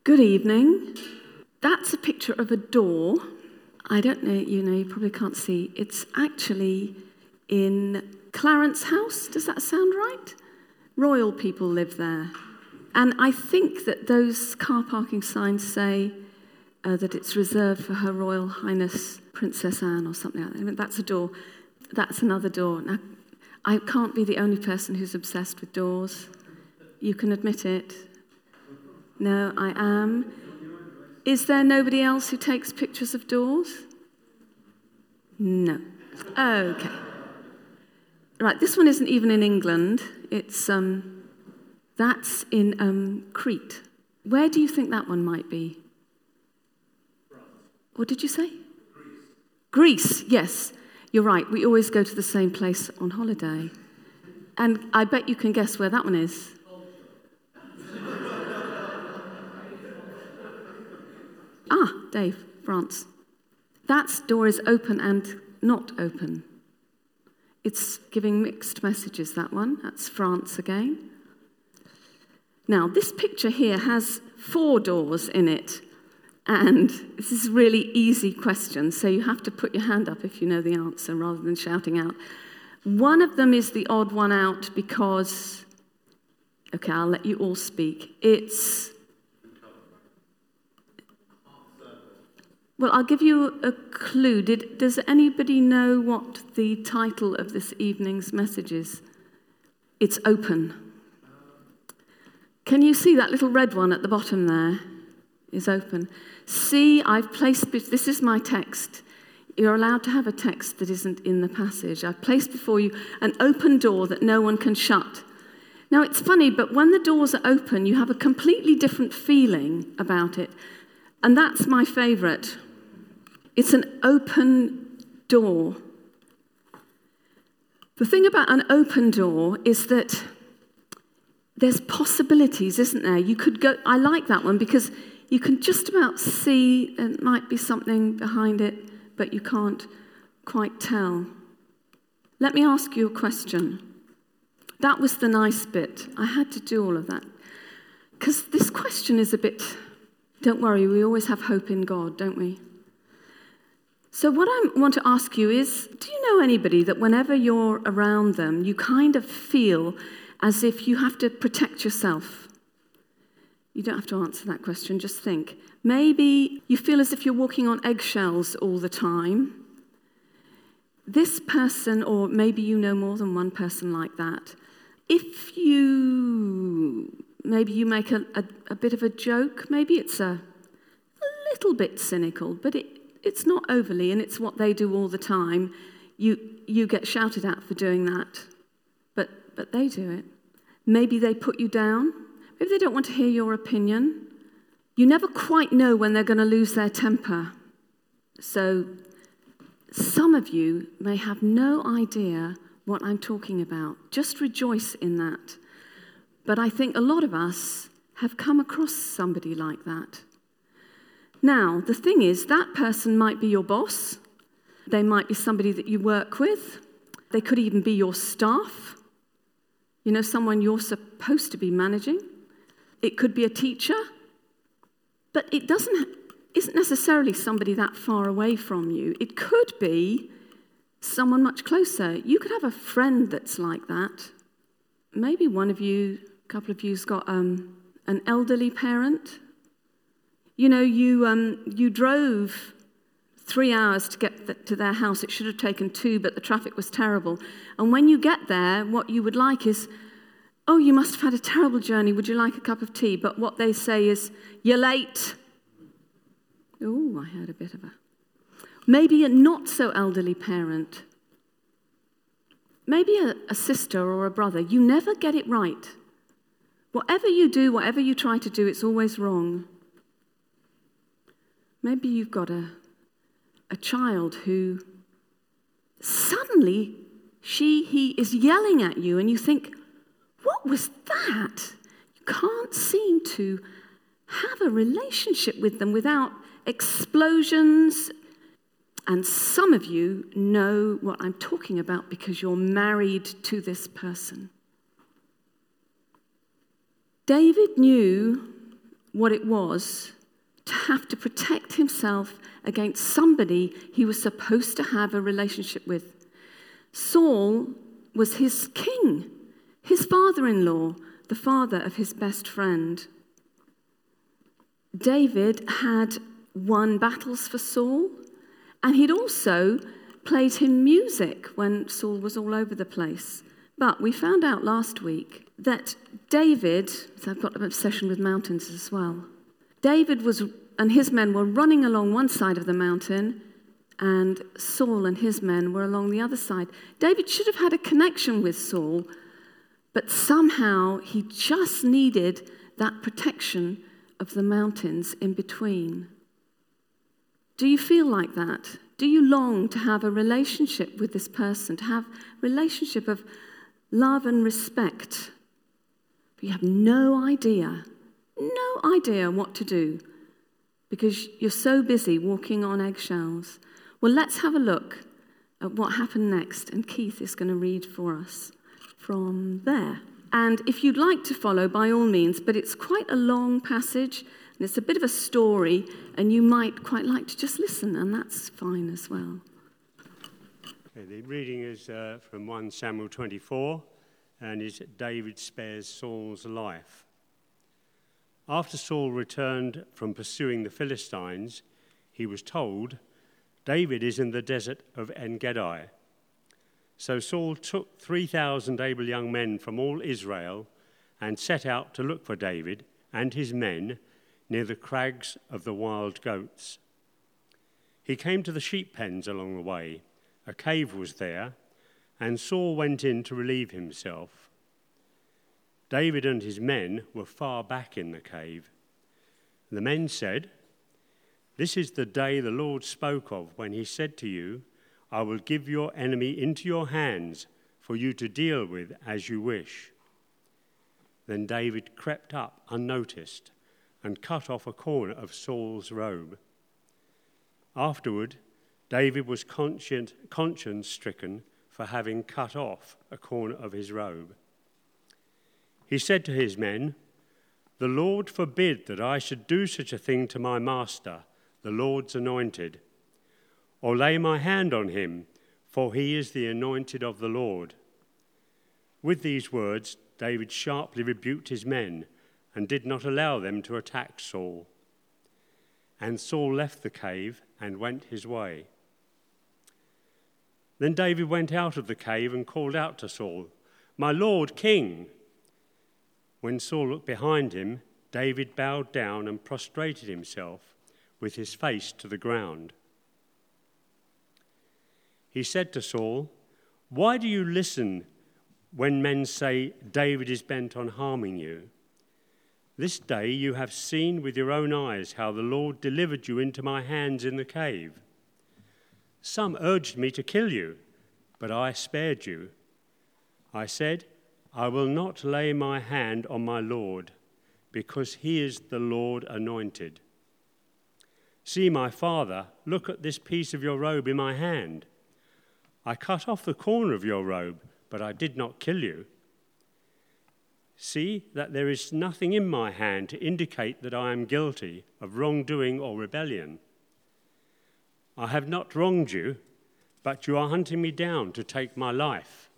Good evening. That's a picture of a door. I don't know, you probably can't see. It's actually in Clarence House. Does that sound right? Royal people live there. And I think that those car parking signs say that it's reserved for Her Royal Highness Princess Anne or something like that. I mean, that's a door. That's another door. Now, I can't be the only person who's obsessed with doors. You can admit it. No, I am. Is there nobody else who takes pictures of doors? No. Okay. Right, this one isn't even in England. It's that's in Crete. Where do you think that one might be? What did you say? Greece, yes. You're right. We always go to the same place on holiday. And I bet you can guess where that one is. Dave, France. That door is open and not open. It's giving mixed messages, that one. That's France again. Now, this picture here has 4 doors in it. And this is a really easy question, so you have to put your hand up if you know the answer rather than shouting out. One of them is the odd one out because, okay, I'll let you all speak. Well, I'll give you a clue. Does anybody know what the title of this evening's message is? It's open. Can you see that little red one at the bottom there? Is open. See, I've placed, this is my text. You're allowed to have a text that isn't in the passage. I've placed before you an open door that no one can shut. Now, it's funny, but when the doors are open, you have a completely different feeling about it. And that's my favorite. It's an open door. The thing about an open door is that there's possibilities, isn't there? You could go, I like that one because you can just about see there might be something behind it, but you can't quite tell. Let me ask you a question. That was the nice bit. I had to do all of that. Because this question is a bit, don't worry, we always have hope in God, don't we? So what I want to ask you is, do you know anybody that whenever you're around them, you kind of feel as if you have to protect yourself? You don't have to answer that question, just think. Maybe you feel as if you're walking on eggshells all the time. This person, or maybe you know more than one person like that, maybe you make a bit of a joke, maybe it's a little bit cynical, but it's not overly, and it's what they do all the time. You get shouted at for doing that, but they do it. Maybe they put you down. Maybe they don't want to hear your opinion. You never quite know when they're going to lose their temper. So some of you may have no idea what I'm talking about. Just rejoice in that. But I think a lot of us have come across somebody like that. Now, the thing is, that person might be your boss. They might be somebody that you work with. They could even be your staff. Someone you're supposed to be managing. It could be a teacher. But it isn't necessarily somebody that far away from you. It could be someone much closer. You could have a friend that's like that. Maybe a couple of you's got an elderly parent. You drove 3 hours to get to their house. It should have taken 2, but the traffic was terrible. And when you get there, what you would like is, oh, you must have had a terrible journey. Would you like a cup of tea? But what they say is, you're late. Oh, I heard a bit of maybe a not so elderly parent. Maybe a sister or a brother. You never get it right. Whatever you do, whatever you try to do, it's always wrong. Maybe you've got a child who suddenly he is yelling at you and you think, what was that? You can't seem to have a relationship with them without explosions. And some of you know what I'm talking about because you're married to this person. David knew what it was to have to protect himself against somebody he was supposed to have a relationship with. Saul was his king, his father-in-law, the father of his best friend. David had won battles for Saul, and he'd also played him music when Saul was all over the place. But we found out last week that David, so I've got an obsession with mountains as well, David and his men were running along one side of the mountain, and Saul and his men were along the other side. David should have had a connection with Saul, but somehow he just needed that protection of the mountains in between. Do you feel like that? Do you long to have a relationship with this person, to have a relationship of love and respect? But you have no idea what to do because you're so busy walking on eggshells. Well, let's have a look at what happened next, and Keith is going to read for us from there. And if you'd like to follow, by all means, but it's quite a long passage, and it's a bit of a story, and you might quite like to just listen, and that's fine as well. Okay, the reading is from 1 Samuel 24, and is David spares Saul's life. After Saul returned from pursuing the Philistines, he was told, David is in the desert of En-Gedi. So Saul took 3,000 able young men from all Israel and set out to look for David and his men near the crags of the wild goats. He came to the sheep pens along the way. A cave was there, and Saul went in to relieve himself. David and his men were far back in the cave. The men said, This is the day the Lord spoke of when he said to you, I will give your enemy into your hands for you to deal with as you wish. Then David crept up unnoticed and cut off a corner of Saul's robe. Afterward, David was conscience-stricken for having cut off a corner of his robe. He said to his men, The Lord forbid that I should do such a thing to my master, the Lord's anointed, or lay my hand on him, for he is the anointed of the Lord. With these words, David sharply rebuked his men and did not allow them to attack Saul. And Saul left the cave and went his way. Then David went out of the cave and called out to Saul, My Lord, King! When Saul looked behind him, David bowed down and prostrated himself with his face to the ground. He said to Saul, Why do you listen when men say David is bent on harming you? This day you have seen with your own eyes how the Lord delivered you into my hands in the cave. Some urged me to kill you, but I spared you. I said, I will not lay my hand on my Lord, because he is the Lord anointed. See, my father, look at this piece of your robe in my hand. I cut off the corner of your robe, but I did not kill you. See that there is nothing in my hand to indicate that I am guilty of wrongdoing or rebellion. I have not wronged you, but you are hunting me down to take my life.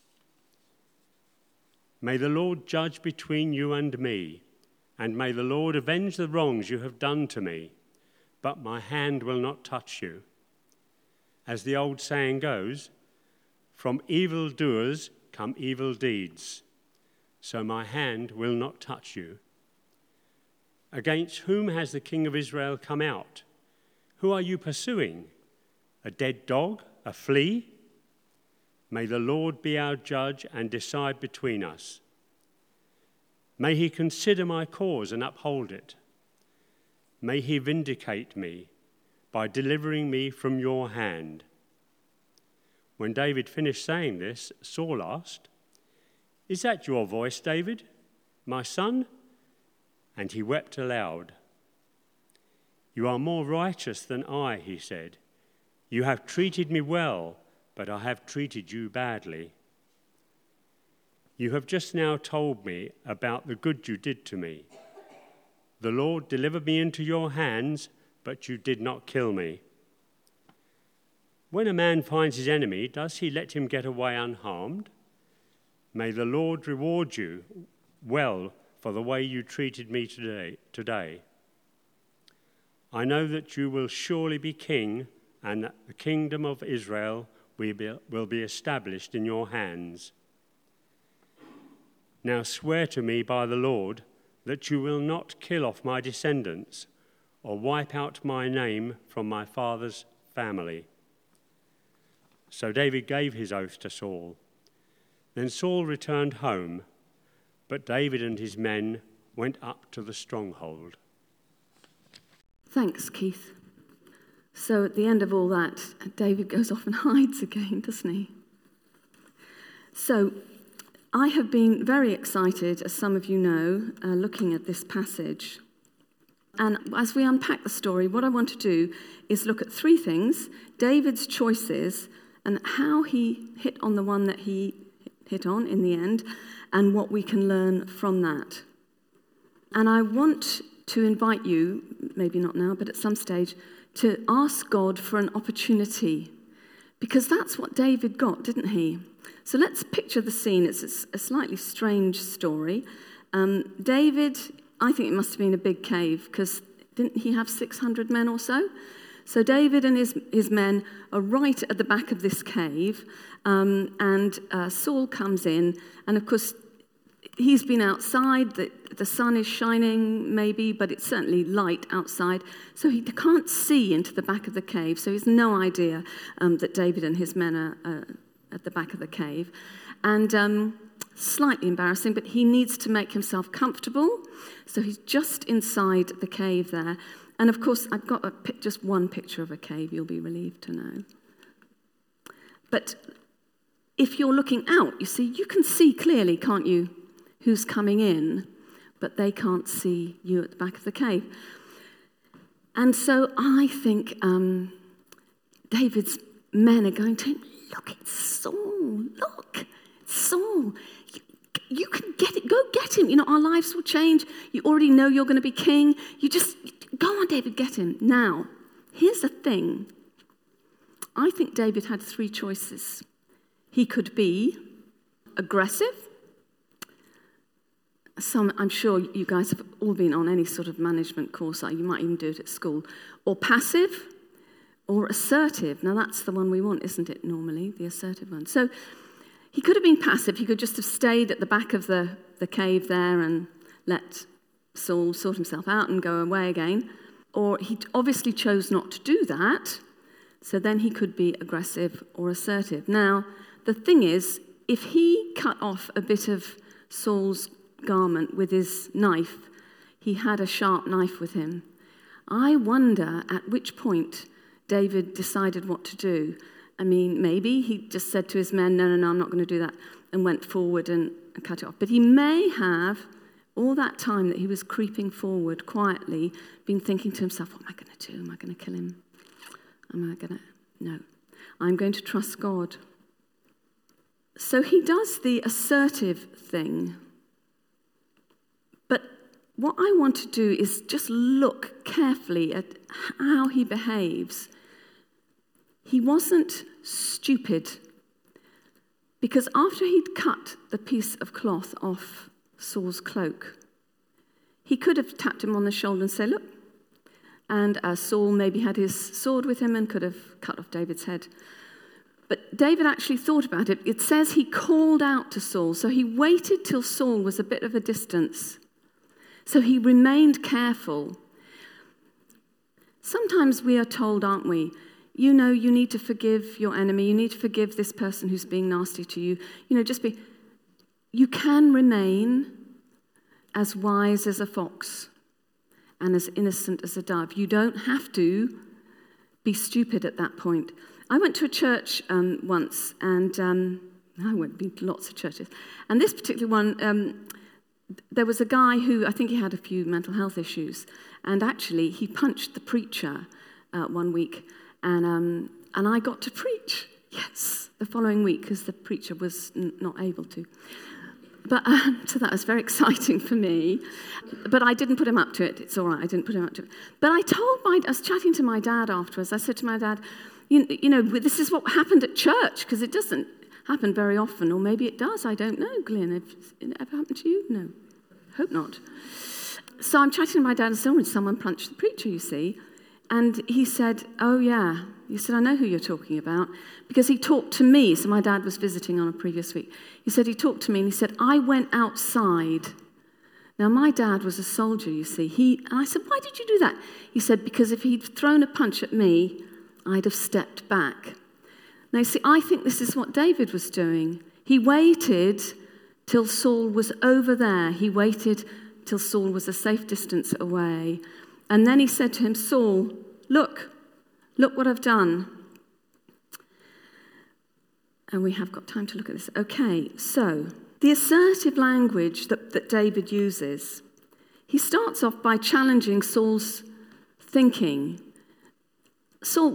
May the Lord judge between you and me, and may the Lord avenge the wrongs you have done to me, but my hand will not touch you. As the old saying goes, from evildoers come evil deeds, so my hand will not touch you. Against whom has the King of Israel come out? Who are you pursuing? A dead dog? A flea? May the Lord be our judge and decide between us. May he consider my cause and uphold it. May he vindicate me by delivering me from your hand. When David finished saying this, Saul asked, Is that your voice, David, my son? And he wept aloud. You are more righteous than I, he said. You have treated me well, but I have treated you badly. You have just now told me about the good you did to me. "The Lord delivered me into your hands, but you did not kill me." When a man finds his enemy, does he let him get away unharmed? May the Lord reward you well for the way you treated me today. I know that you will surely be king, and that the kingdom of Israel will be established in your hands. Now swear to me by the Lord that you will not kill off my descendants or wipe out my name from my father's family." So David gave his oath to Saul. Then Saul returned home, but David and his men went up to the stronghold. Thanks, Keith. So at the end of all that, David goes off and hides again, doesn't he? So I have been very excited, as some of you know, looking at this passage. And as we unpack the story, what I want to do is look at three things: David's choices and how he hit on the one that he hit on in the end, and what we can learn from that. And I want to invite you, maybe not now, but at some stage, to ask God for an opportunity, because that's what David got, didn't he? So let's picture the scene. It's a slightly strange story. David, I think it must have been a big cave, because didn't he have 600 men or so? So David and his men are right at the back of this cave, and Saul comes in, and of course he's been outside. The sun is shining maybe, but it's certainly light outside, so he can't see into the back of the cave, so he has no idea that David and his men are at the back of the cave. And slightly embarrassing, but he needs to make himself comfortable, so he's just inside the cave there. And of course, I've got just one picture of a cave, you'll be relieved to know. But if you're looking out, you see, you can see clearly, can't you, who's coming in, but they can't see you at the back of the cave. And so I think David's men are going to him, "Look, it's Saul, look, it's Saul. You can get it, go get him. You know, our lives will change. You already know you're going to be king. You just, go on, David, get him." Now, here's the thing. I think David had three choices. He could be aggressive. I'm sure you guys have all been on any sort of management course, you might even do it at school. Or passive, or assertive. Now, that's the one we want, isn't it, normally, the assertive one. So he could have been passive. He could just have stayed at the back of the cave there and let Saul sort himself out and go away again. Or he obviously chose not to do that, so then he could be aggressive or assertive. Now, the thing is, if he cut off a bit of Saul's garment with his knife, he had a sharp knife with him. I wonder at which point David decided what to do. I mean, maybe he just said to his men, no, I'm not going to do that, and went forward and cut it off. But he may have, all that time that he was creeping forward quietly, been thinking to himself, what am I going to do? Am I going to kill him? No. I'm going to trust God. So he does the assertive thing. But what I want to do is just look carefully at how he behaves. He wasn't stupid, because after he'd cut the piece of cloth off Saul's cloak, he could have tapped him on the shoulder and said, look, and Saul maybe had his sword with him and could have cut off David's head. But David actually thought about it. It says he called out to Saul, so he waited till Saul was a bit of a distance. So he remained careful. Sometimes we are told, aren't we, you know, you need to forgive your enemy. You need to forgive this person who's being nasty to you. You know, you can remain as wise as a fox and as innocent as a dove. You don't have to be stupid at that point. I went to a church once, and I went to lots of churches. And this particular one, there was a guy who, I think he had a few mental health issues, and actually he punched the preacher one week, and I got to preach, yes, the following week, because the preacher was not able to. But so that was very exciting for me. But I didn't put him up to it. It's all right, I didn't put him up to it. But I was chatting to my dad afterwards. I said to my dad, you know, this is what happened at church, because it doesn't happen very often, or maybe it does, I don't know, Glyn. Has it ever happened to you? No, hope not. So I'm chatting to my dad, and someone punched the preacher, you see. And he said, oh yeah. He said, I know who you're talking about, because he talked to me. So my dad was visiting on a previous week. He said, he talked to me, and he said, I went outside. Now, my dad was a soldier, you see. And I said, why did you do that? He said, because if he'd thrown a punch at me, I'd have stepped back. Now, you see, I think this is what David was doing. He waited till Saul was over there. He waited till Saul was a safe distance away. And then he said to him, Saul, look what I've done. And we have got time to look at this. Okay, so the assertive language that David uses, he starts off by challenging Saul's thinking. Saul,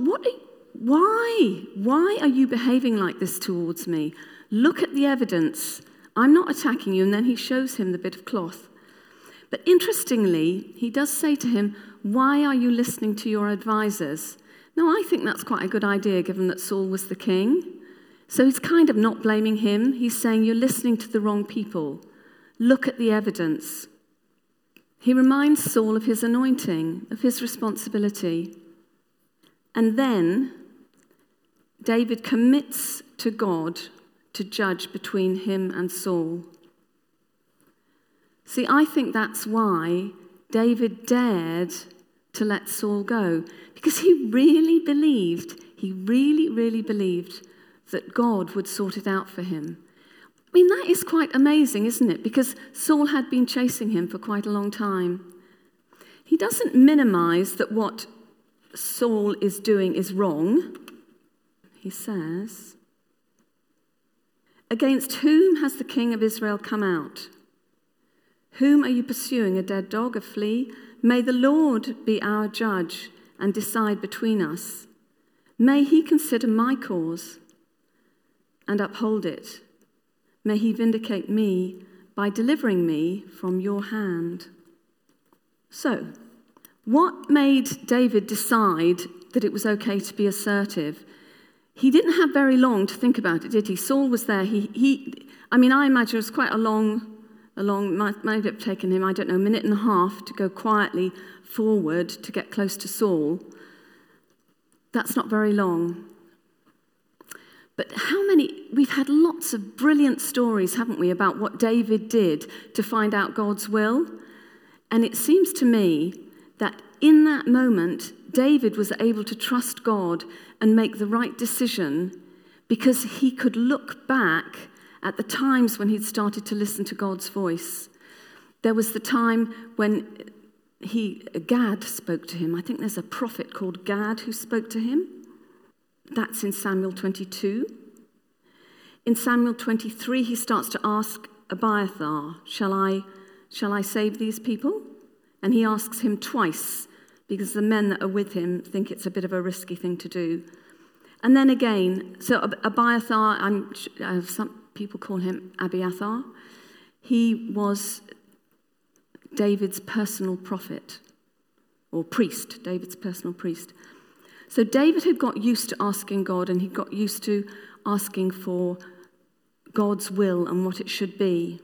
why are you behaving like this towards me? Look at the evidence. I'm not attacking you. And then he shows him the bit of cloth. But interestingly, he does say to him, why are you listening to your advisors? Now, I think that's quite a good idea, given that Saul was the king. So he's kind of not blaming him. He's saying, you're listening to the wrong people. Look at the evidence. He reminds Saul of his anointing, of his responsibility. And then David commits to God to judge between him and Saul. See, I think that's why David dared to let Saul go, because he really believed that God would sort it out for him. I mean, that is quite amazing, isn't it? Because Saul had been chasing him for quite a long time. He doesn't minimize that what Saul is doing is wrong. He says, against whom has the king of Israel come out? Whom are you pursuing, a dead dog, a flea? May the Lord be our judge and decide between us. May he consider my cause and uphold it. May he vindicate me by delivering me from your hand. So, what made David decide that it was okay to be assertive? He didn't have very long to think about it, did he? Saul was there. I imagine it was quite a long, might have taken him, I don't know, a minute and a half to go quietly forward to get close to Saul. That's not very long. But we've had lots of brilliant stories, haven't we, about what David did to find out God's will. And it seems to me that in that moment, David was able to trust God and make the right decision because he could look back at the times when he'd started to listen to God's voice. There was the time when Gad spoke to him. I think there's a prophet called Gad who spoke to him. That's in Samuel 22. In Samuel 23, he starts to ask Abiathar, shall I save these people? And he asks him twice because the men that are with him think it's a bit of a risky thing to do. And then again, so Abiathar, some people call him Abiathar. He was David's personal prophet, or priest, David's personal priest. So David had got used to asking God, and he got used to asking for God's will and what it should be.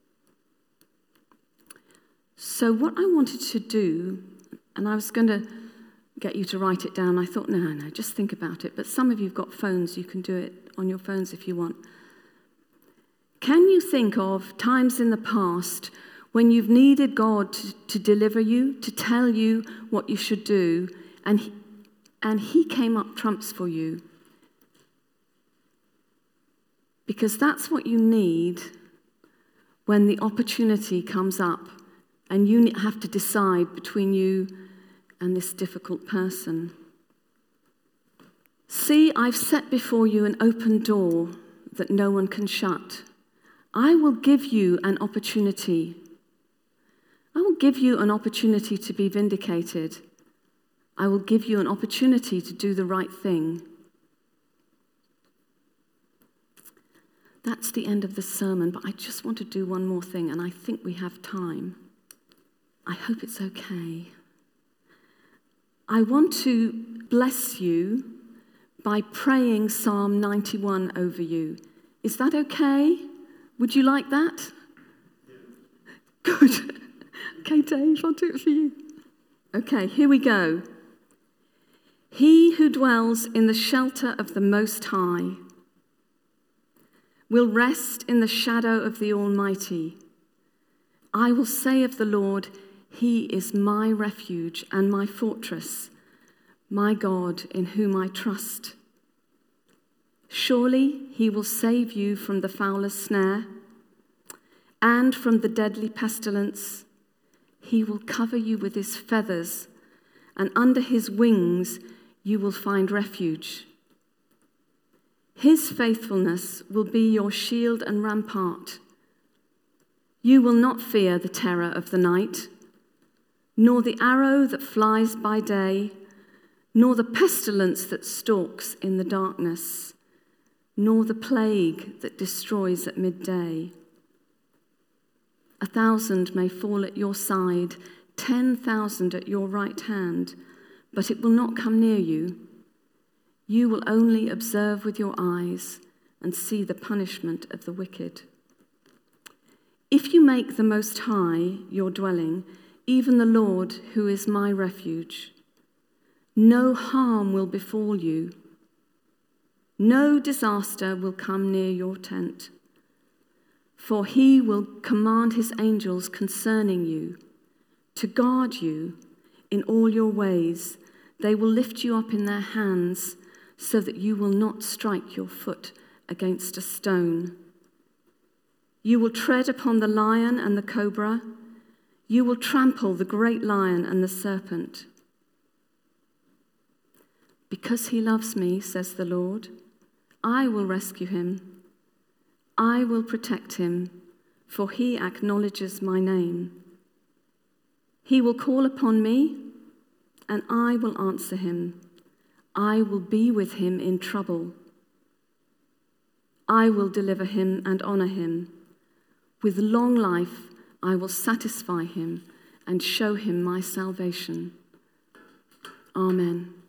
So what I wanted to do, and I was going to get you to write it down. I thought, no, just think about it. But some of you have got phones. You can do it on your phones if you want. Can you think of times in the past when you've needed God to deliver you, to tell you what you should do, and he came up trumps for you? Because that's what you need when the opportunity comes up and you have to decide between you and this difficult person. See, I've set before you an open door that no one can shut. I will give you an opportunity. I will give you an opportunity to be vindicated. I will give you an opportunity to do the right thing. That's the end of the sermon, but I just want to do one more thing, and I think we have time. I hope it's okay. I want to bless you by praying Psalm 91 over you. Is that okay? Would you like that? Yeah. Good. Okay, Dave, I'll do it for you. Okay, here we go. He who dwells in the shelter of the Most High will rest in the shadow of the Almighty. I will say of the Lord, He is my refuge and my fortress, my God in whom I trust. Surely He will save you from the fowler's snare and from the deadly pestilence. He will cover you with His feathers, and under His wings you will find refuge. His faithfulness will be your shield and rampart. You will not fear the terror of the night, nor the arrow that flies by day, nor the pestilence that stalks in the darkness, nor the plague that destroys at midday. 1,000 may fall at your side, 10,000 at your right hand, but it will not come near you. You will only observe with your eyes and see the punishment of the wicked. If you make the Most High your dwelling, even the Lord, who is my refuge, no harm will befall you. No disaster will come near your tent. For He will command His angels concerning you, to guard you in all your ways. They will lift you up in their hands, so that you will not strike your foot against a stone. You will tread upon the lion and the cobra. You will trample the great lion and the serpent. Because He loves me, says the Lord, I will rescue him. I will protect him, for he acknowledges my name. He will call upon me, and I will answer him. I will be with him in trouble. I will deliver him and honor him. With long life, I will satisfy him and show him my salvation. Amen.